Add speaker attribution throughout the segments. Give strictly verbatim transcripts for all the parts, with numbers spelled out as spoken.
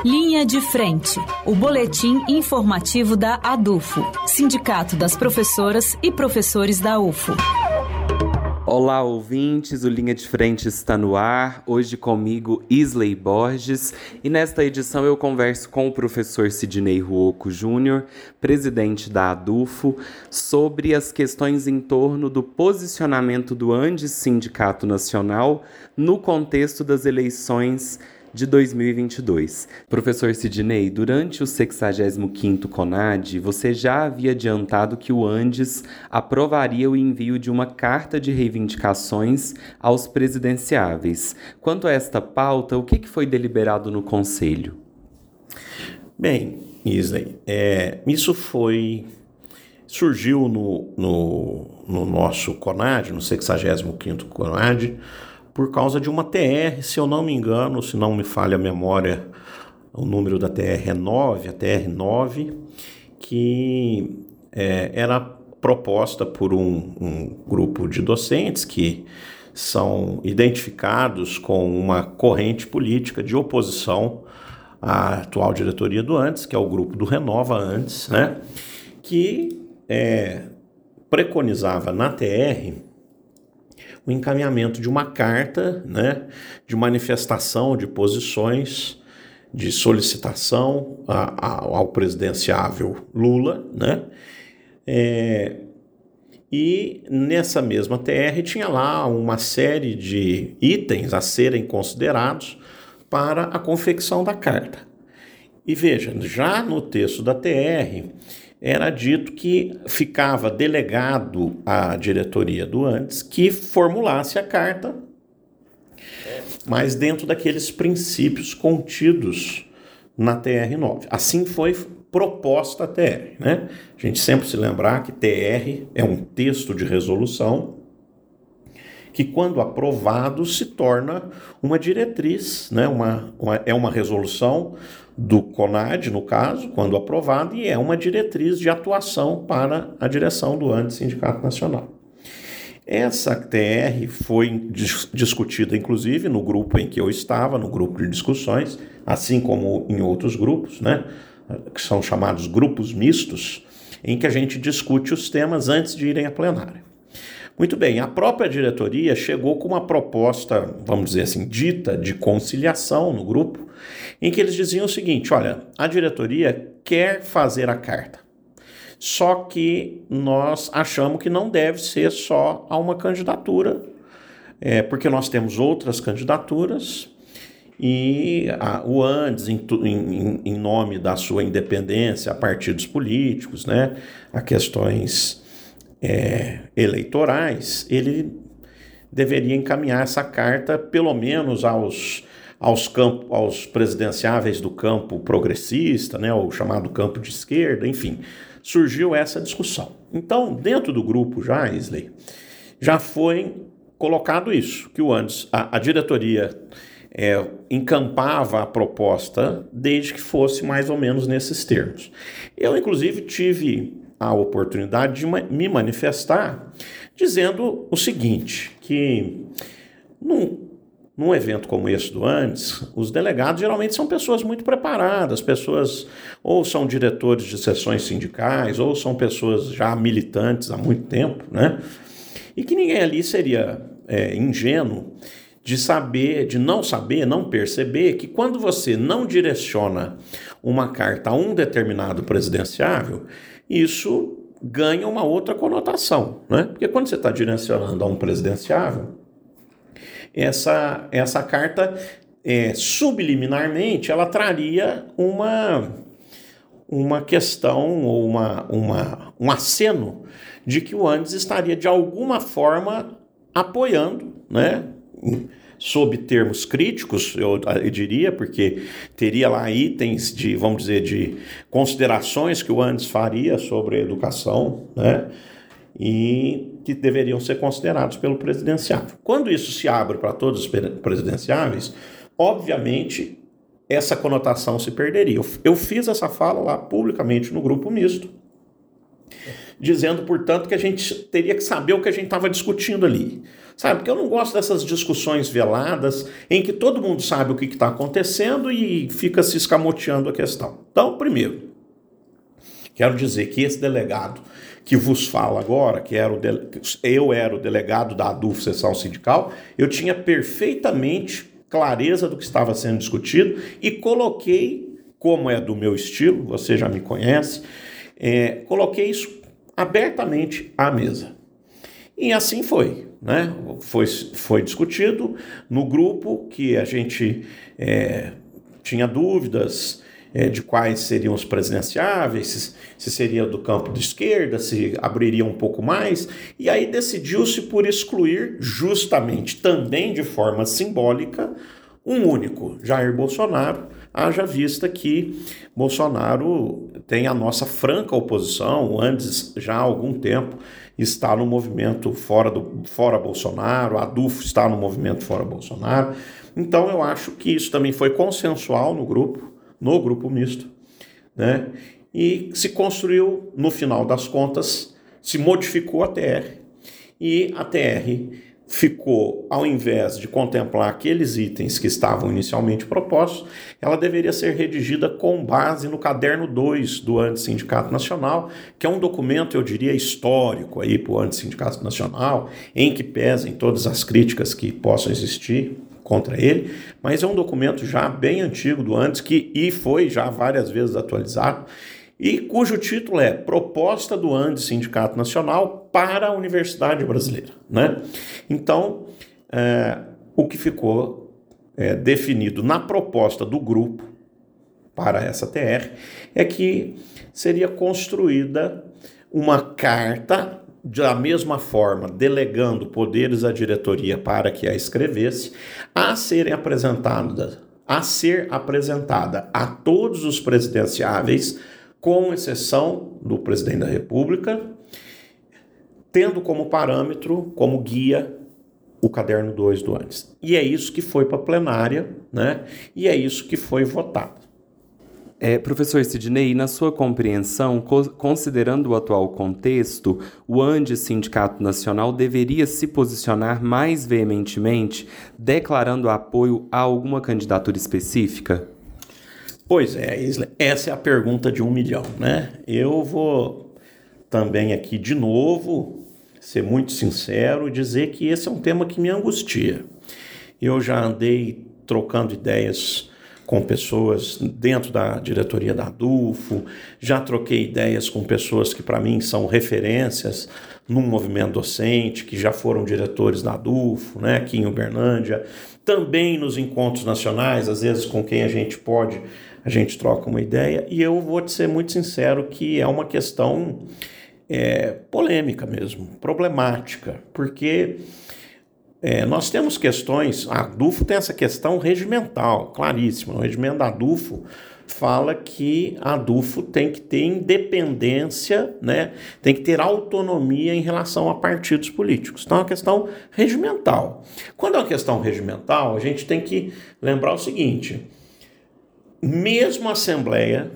Speaker 1: Linha de Frente, o boletim informativo da ADUFO, Sindicato das Professoras e Professores da U F O.
Speaker 2: Olá, ouvintes, o Linha de Frente está no ar, hoje comigo Isley Borges, e nesta edição eu converso com o professor Sidney Ruoco Júnior, presidente da ADUFO, sobre as questões em torno do posicionamento do ANDES Sindicato Nacional no contexto das eleições de dois mil e vinte e dois. Professor Sidney, durante o sexagésimo quinto CONAD, você já havia adiantado que o ANDES aprovaria o envio de uma carta de reivindicações aos presidenciáveis. Quanto a esta pauta, o que foi deliberado no Conselho?
Speaker 3: Bem, Isley, é, isso foi... surgiu no, no, no nosso CONAD, no sexagésimo quinto CONAD, por causa de uma T R, se eu não me engano, se não me falha a memória, o número da T R é nove, a T R nove, que é, era proposta por um, um grupo de docentes que são identificados com uma corrente política de oposição à atual diretoria do ANDES, que é o grupo do Renova ANDES, né, que é, preconizava na T R o encaminhamento de uma carta, né, de manifestação de posições, de solicitação a, a, ao presidenciável Lula, né, é, e nessa mesma T R tinha lá uma série de itens a serem considerados para a confecção da carta. E veja, já no texto da T R era dito que ficava delegado à diretoria do ANDES que formulasse a carta, mas dentro daqueles princípios contidos na T R nove. Assim foi proposta a T R, né? A gente sempre se lembrar que T R é um texto de resolução que, quando aprovado, se torna uma diretriz, né? uma, uma, é uma resolução do CONAD, no caso, quando aprovado, e é uma diretriz de atuação para a direção do ANDES Sindicato Nacional. Essa T R foi dis- discutida, inclusive, no grupo em que eu estava, no grupo de discussões, assim como em outros grupos, né, que são chamados grupos mistos, em que a gente discute os temas antes de irem à plenária. Muito bem, a própria diretoria chegou com uma proposta, vamos dizer assim, dita de conciliação no grupo, em que eles diziam o seguinte: olha, a diretoria quer fazer a carta, só que nós achamos que não deve ser só a uma candidatura, é, porque nós temos outras candidaturas e a, o ANDES, em, em, em nome da sua independência a partidos políticos, né, a questões é, eleitorais, ele deveria encaminhar essa carta pelo menos aos aos, campo, aos presidenciáveis do campo progressista, né, o chamado campo de esquerda, enfim, surgiu essa discussão. Então, dentro do grupo já, Isley, já foi colocado isso, que o ANDES, a, a diretoria é, encampava a proposta desde que fosse mais ou menos nesses termos. Eu, inclusive, tive a oportunidade de ma- me manifestar dizendo o seguinte, que num Num evento como esse do ANDES, os delegados geralmente são pessoas muito preparadas, pessoas ou são diretores de seções sindicais, ou são pessoas já militantes há muito tempo, né? E que ninguém ali seria é, ingênuo de saber, de não saber, não perceber que quando você não direciona uma carta a um determinado presidenciável, isso ganha uma outra conotação, né? Porque quando você está direcionando a um presidenciável, Essa, essa carta, é, subliminarmente, ela traria uma, uma questão ou uma, uma, um aceno de que o ANDES estaria, de alguma forma, apoiando, né, sob termos críticos, eu, eu diria, porque teria lá itens de, vamos dizer, de considerações que o ANDES faria sobre a educação, né, e que deveriam ser considerados pelo presidenciável. Quando isso se abre para todos os presidenciáveis, obviamente essa conotação se perderia. Eu, eu fiz essa fala lá publicamente no grupo misto, dizendo, portanto, que a gente teria que saber o que a gente estava discutindo ali. Sabe, porque eu não gosto dessas discussões veladas em que todo mundo sabe o que está acontecendo e fica se escamoteando a questão. Então, primeiro, quero dizer que esse delegado que vos fala agora, que era o de... eu era o delegado da ADUF, Seção Sindical, eu tinha perfeitamente clareza do que estava sendo discutido e coloquei, como é do meu estilo, você já me conhece, é, coloquei isso abertamente à mesa. E assim foi, né? Foi, foi discutido no grupo que a gente é, tinha dúvidas é, de quais seriam os presidenciáveis, se, se seria do campo de esquerda, se abriria um pouco mais, e aí decidiu-se por excluir justamente, também de forma simbólica, um único, Jair Bolsonaro, haja vista que Bolsonaro tem a nossa franca oposição, antes já há algum tempo está no movimento fora, do, fora Bolsonaro, a ADUF está no movimento fora Bolsonaro. Então eu acho que isso também foi consensual no grupo, no grupo misto, né? E se construiu, no final das contas, se modificou a T R. E a T R ficou, ao invés de contemplar aqueles itens que estavam inicialmente propostos, ela deveria ser redigida com base no caderno dois do Antissindicato Nacional, que é um documento, eu diria, histórico aí para o Antissindicato Nacional, em que pesem todas as críticas que possam existir contra ele, mas é um documento já bem antigo do Antis, que e foi já várias vezes atualizado, e cujo título é Proposta do Antissindicato Nacional para a Universidade Brasileira, né? Então, é, o que ficou é, definido na proposta do grupo para essa T R é que seria construída uma carta, da mesma forma, delegando poderes à diretoria para que a escrevesse, a serem apresentadas, a ser apresentada a todos os presidenciáveis, com exceção do presidente da República, tendo como parâmetro, como guia, o caderno dois do Antis. E é isso que foi para a plenária, né? E é isso que foi votado.
Speaker 2: É, professor Sidney, na sua compreensão, co- considerando o atual contexto, o Antissindicato Nacional deveria se posicionar mais veementemente, declarando apoio a alguma candidatura específica?
Speaker 3: Pois é, Isla, essa é a pergunta de um milhão, né? Eu vou também aqui de novo ser muito sincero e dizer que esse é um tema que me angustia. Eu já andei trocando ideias com pessoas dentro da diretoria da ADUFO, já troquei ideias com pessoas que para mim são referências num movimento docente, que já foram diretores da ADUFO, né, aqui em Uberlândia, também nos encontros nacionais, às vezes com quem a gente pode, a gente troca uma ideia, e eu vou te ser muito sincero que é uma questão é, polêmica mesmo, problemática, porque é, nós temos questões, a ADUFO tem essa questão regimental, claríssima, o regimento da ADUFO fala que a ADUFO tem que ter independência, né, tem que ter autonomia em relação a partidos políticos. Então é uma questão regimental. Quando é uma questão regimental, a gente tem que lembrar o seguinte: mesmo a Assembleia,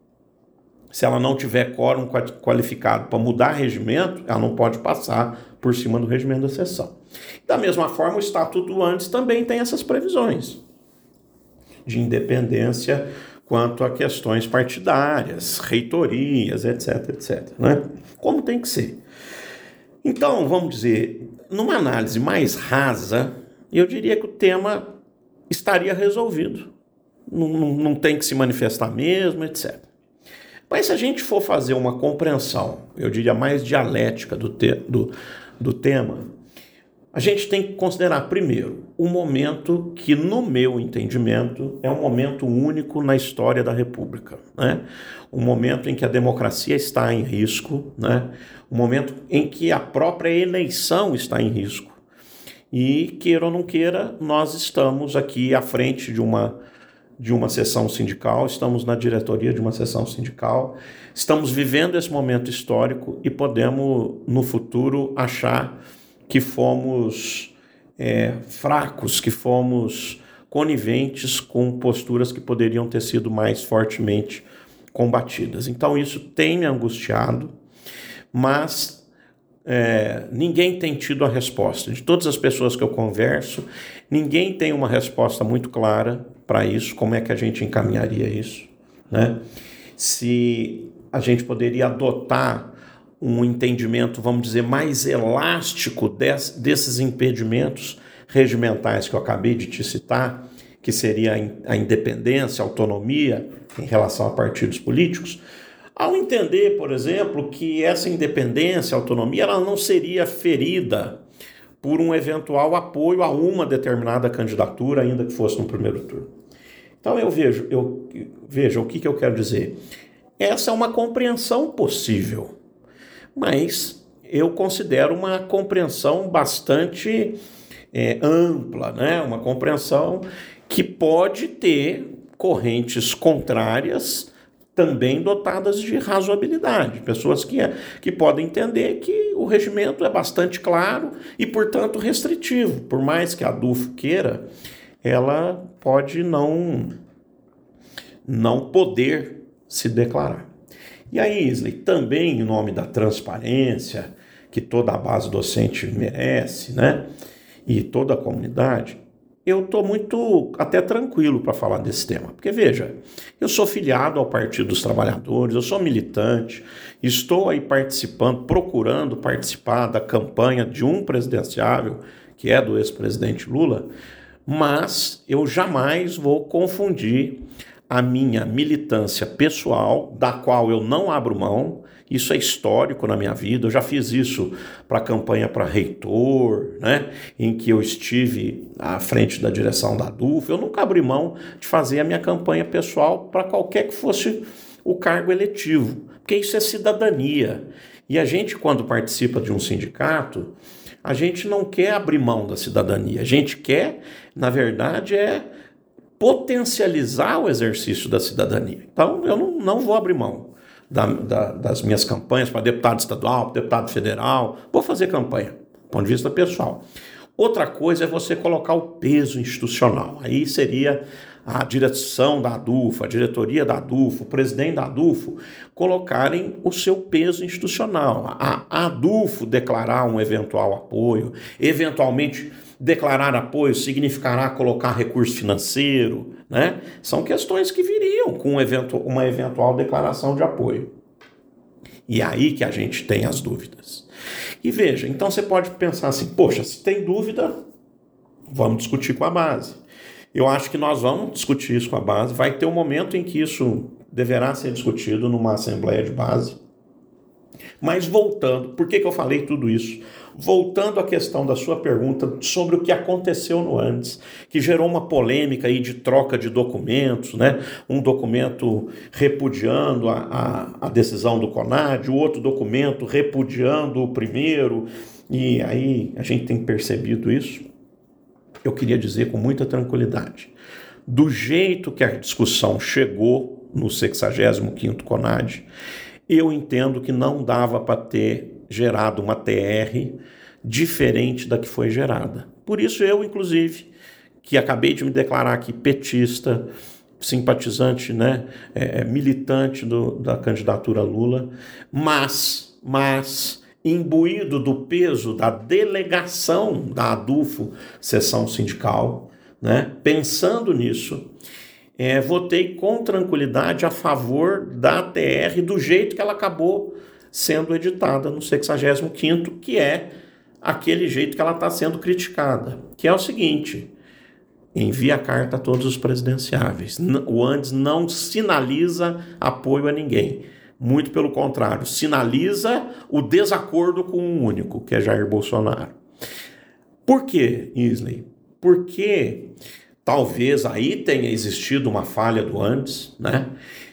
Speaker 3: se ela não tiver quórum qualificado para mudar regimento, ela não pode passar por cima do regimento da sessão. Da mesma forma, o Estatuto do Antis também tem essas previsões de independência quanto a questões partidárias, reitorias, etc, etc, né? Como tem que ser. Então, vamos dizer, numa análise mais rasa, eu diria que o tema estaria resolvido. Não, não, não tem que se manifestar mesmo, etcétera. Mas se a gente for fazer uma compreensão, eu diria mais dialética do, te, do, do tema, a gente tem que considerar, primeiro, um momento que, no meu entendimento, é um momento único na história da República, né? Um momento em que a democracia está em risco, né? Um momento em que a própria eleição está em risco. E, queira ou não queira, nós estamos aqui à frente de uma, de uma sessão sindical, estamos na diretoria de uma sessão sindical, estamos vivendo esse momento histórico e podemos, no futuro, achar que fomos é, fracos, que fomos coniventes com posturas que poderiam ter sido mais fortemente combatidas. Então isso tem me angustiado, mas é, ninguém tem tido a resposta. De todas as pessoas que eu converso, ninguém tem uma resposta muito clara para isso, como é que a gente encaminharia isso, né? Se a gente poderia adotar um entendimento, vamos dizer, mais elástico des, desses impedimentos regimentais que eu acabei de te citar, que seria a independência, a autonomia em relação a partidos políticos, ao entender, por exemplo, que essa independência, autonomia, ela não seria ferida por um eventual apoio a uma determinada candidatura, ainda que fosse no primeiro turno. Então eu vejo, eu vejo o que, que eu quero dizer. Essa é uma compreensão possível, mas eu considero uma compreensão bastante é, ampla, né? Uma compreensão que pode ter correntes contrárias também dotadas de razoabilidade, pessoas que, que podem entender que o regimento é bastante claro e, portanto, restritivo. Por mais que a ADUFO queira, ela pode não, não poder se declarar. E aí, Isley, também em nome da transparência, que toda a base docente merece, né, e toda a comunidade, eu estou muito até tranquilo para falar desse tema. Porque, veja, eu sou filiado ao Partido dos Trabalhadores, eu sou militante, estou aí participando, procurando participar da campanha de um presidenciável, que é do ex-presidente Lula, mas eu jamais vou confundir a minha militância pessoal, da qual eu não abro mão. Isso é histórico na minha vida. Eu já fiz isso para a campanha para reitor, né, em que eu estive à frente da direção da ADUFO. Eu nunca abri mão de fazer a minha campanha pessoal para qualquer que fosse o cargo eletivo, porque isso é cidadania. E a gente, quando participa de um sindicato, a gente não quer abrir mão da cidadania. A gente quer, na verdade, é potencializar o exercício da cidadania. Então, eu não, não vou abrir mão da, da, das minhas campanhas para deputado estadual, para deputado federal. Vou fazer campanha, do ponto de vista pessoal. Outra coisa é você colocar o peso institucional. Aí seria a direção da ADUFO, a diretoria da ADUFO, o presidente da ADUFO, colocarem o seu peso institucional. A, a ADUFO declarar um eventual apoio, eventualmente declarar apoio significará colocar recurso financeiro, né? São questões que viriam com um evento, uma eventual declaração de apoio. E é aí que a gente tem as dúvidas. E veja, então você pode pensar assim, poxa, se tem dúvida, vamos discutir com a base. Eu acho que nós vamos discutir isso com a base. Vai ter um momento em que isso deverá ser discutido numa assembleia de base. Mas voltando, por que que eu falei tudo isso? Voltando à questão da sua pergunta sobre o que aconteceu no antes, que gerou uma polêmica aí de troca de documentos, né? Um documento repudiando a, a, a decisão do CONAD, o outro documento repudiando o primeiro, e aí a gente tem percebido isso. Eu queria dizer com muita tranquilidade, do jeito que a discussão chegou no sexagésimo quinto CONAD, eu entendo que não dava para ter gerado uma T R diferente da que foi gerada. Por isso eu, inclusive, que acabei de me declarar aqui petista, simpatizante, né, é, militante do, da candidatura Lula, mas, mas imbuído do peso da delegação da ADUFO, seção sindical, né, pensando nisso, É, votei com tranquilidade a favor da T R do jeito que ela acabou sendo editada no sexagésimo quinto, que é aquele jeito que ela está sendo criticada, que é o seguinte: envia a carta a todos os presidenciáveis. O antes não sinaliza apoio a ninguém. Muito pelo contrário, sinaliza o desacordo com um único, que é Jair Bolsonaro. Por quê, Isley? Porque talvez aí tenha existido uma falha do antes, né?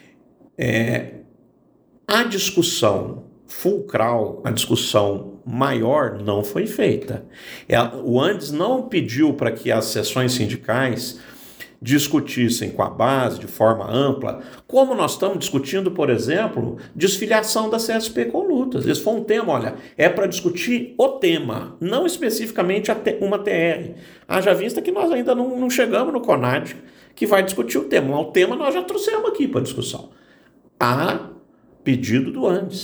Speaker 3: É, a discussão fulcral, a discussão maior não foi feita. É, o antes não pediu para que as seções sindicais discutissem com a base de forma ampla, como nós estamos discutindo, por exemplo, desfiliação da C S P com lutas. Esse foi um tema, olha, é para discutir o tema, não especificamente uma T R. Haja vista que nós ainda não, não chegamos no CONAD, que vai discutir o tema. O tema nós já trouxemos aqui para discussão, a pedido do antes.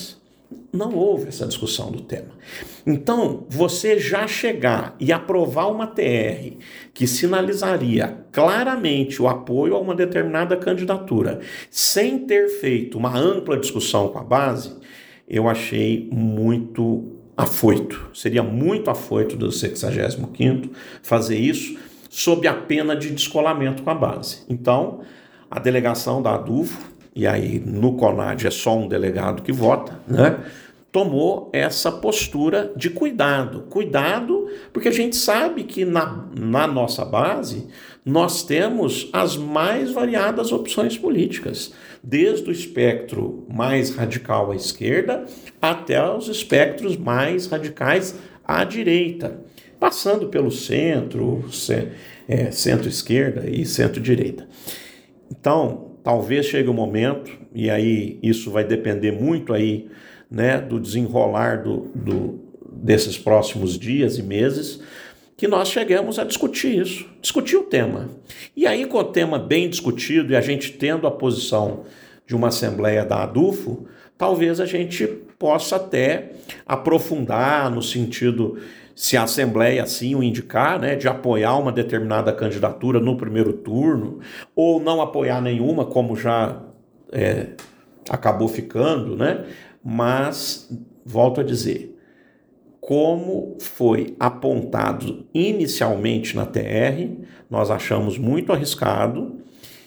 Speaker 3: Não houve essa discussão do tema. Então, você já chegar e aprovar uma T R que sinalizaria claramente o apoio a uma determinada candidatura, sem ter feito uma ampla discussão com a base, eu achei muito afoito. Seria muito afoito do sexagésimo quinto fazer isso sob a pena de descolamento com a base. Então, a delegação da ADUFO, e aí no CONAD é só um delegado que vota, né? Tomou essa postura de cuidado. Cuidado, porque a gente sabe que na, na nossa base nós temos as mais variadas opções políticas, desde o espectro mais radical à esquerda até os espectros mais radicais à direita, passando pelo centro, é, centro-esquerda e centro-direita. Então, talvez chegue um momento, e aí isso vai depender muito aí, né, do desenrolar do, do, desses próximos dias e meses, que nós cheguemos a discutir isso, discutir o tema. E aí, com o tema bem discutido e a gente tendo a posição de uma assembleia da ADUFO, talvez a gente possa até aprofundar no sentido, se a assembleia assim o indicar, né, de apoiar uma determinada candidatura no primeiro turno, ou não apoiar nenhuma, como já é, acabou ficando, né? Mas, volto a dizer, como foi apontado inicialmente na T R, nós achamos muito arriscado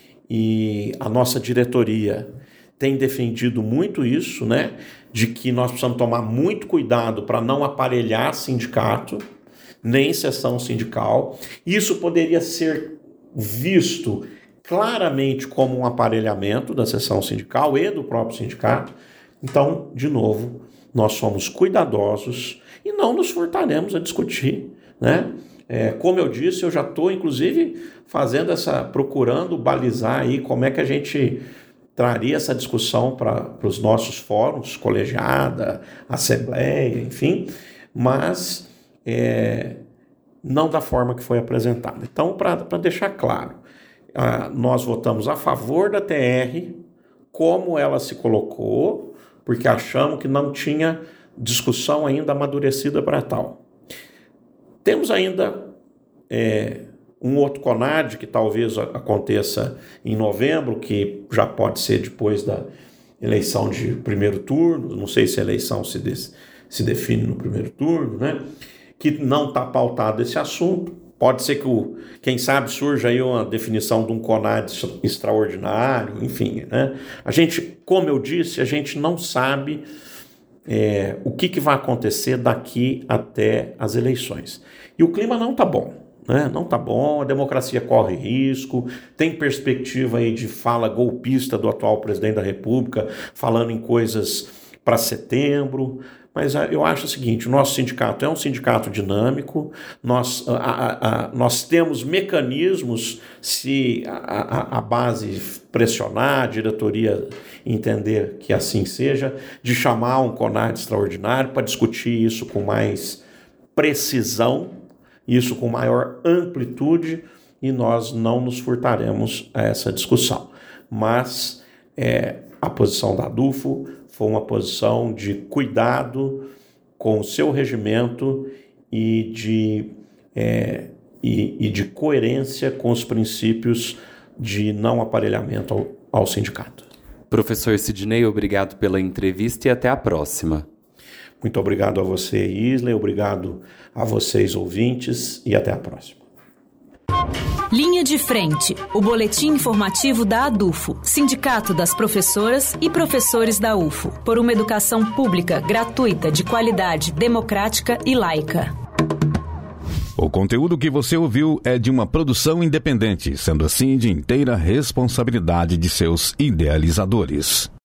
Speaker 3: e a nossa diretoria tem defendido muito isso, né? De que nós precisamos tomar muito cuidado para não aparelhar sindicato, nem sessão sindical. Isso poderia ser visto claramente como um aparelhamento da sessão sindical e do próprio sindicato. Então, de novo, nós somos cuidadosos e não nos furtaremos a discutir, né? É, como eu disse, eu já estou, inclusive, fazendo essa, procurando balizar aí como é que a gente traria essa discussão para os nossos fóruns, colegiada, assembleia, enfim, mas é, não da forma que foi apresentada. Então, para deixar claro, ah, nós votamos a favor da T R, como ela se colocou, porque achamos que não tinha discussão ainda amadurecida para tal. Temos ainda é, um outro CONAD que talvez aconteça em novembro, que já pode ser depois da eleição de primeiro turno, não sei se a eleição se, de, se define no primeiro turno, né? Que não está pautado esse assunto. Pode ser que, o, quem sabe, surja aí uma definição de um CONAD extraordinário, enfim, né? A gente, como eu disse, a gente não sabe é, o que, que vai acontecer daqui até as eleições. E o clima não está bom, né? Não está bom, a democracia corre risco, tem perspectiva aí de fala golpista do atual presidente da República, falando em coisas para setembro. Mas eu acho o seguinte, o nosso sindicato é um sindicato dinâmico, nós, a, a, a, nós temos mecanismos, se a, a, a base pressionar, a diretoria entender que assim seja, de chamar um CONAD extraordinário para discutir isso com mais precisão, isso com maior amplitude, e nós não nos furtaremos a essa discussão. Mas é, a posição da ADUFO foi uma posição de cuidado com o seu regimento e de, é, e, e de coerência com os princípios de não aparelhamento ao, ao sindicato.
Speaker 2: Professor Sidnei, obrigado pela entrevista e até a próxima.
Speaker 3: Muito obrigado a você, Isley, obrigado a vocês, ouvintes, e até a próxima.
Speaker 1: Linha de Frente, o boletim informativo da ADUFO, Sindicato das Professoras e Professores da U F O, por uma educação pública, gratuita, de qualidade, democrática e laica.
Speaker 4: O conteúdo que você ouviu é de uma produção independente, sendo assim de inteira responsabilidade de seus idealizadores.